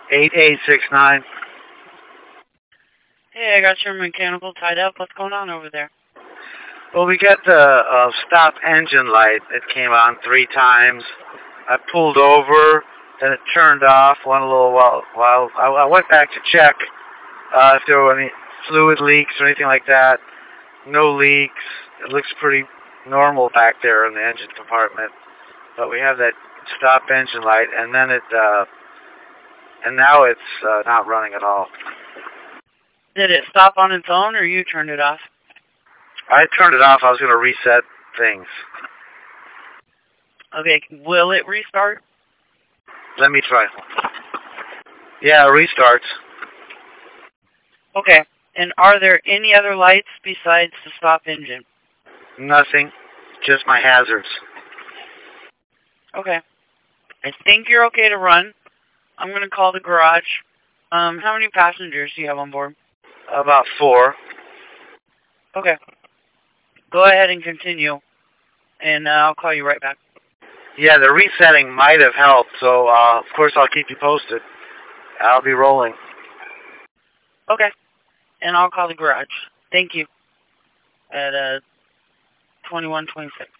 8869. Hey, I got your mechanical tied up. What's going on over there? Well, we got the stop engine light. It came on 3 times. I pulled over, then it turned off. Went a little while. I went back to check if there were any fluid leaks or anything like that. No leaks. It looks pretty normal back there in the engine compartment. But we have that stop engine light, and then and now it's not running at all. Did it stop on its own, or you turned it off? I turned it off. I was going to reset things. Okay, will it restart? Let me try. Yeah, it restarts. Okay, and are there any other lights besides the stop engine? Nothing. Just my hazards. Okay. I think you're okay to run. I'm going to call the garage. How many passengers do you have on board? About 4. Okay. Go ahead and continue, and I'll call you right back. Yeah, the resetting might have helped, so of course I'll keep you posted. I'll be rolling. Okay. And I'll call the garage. Thank you. At 2126.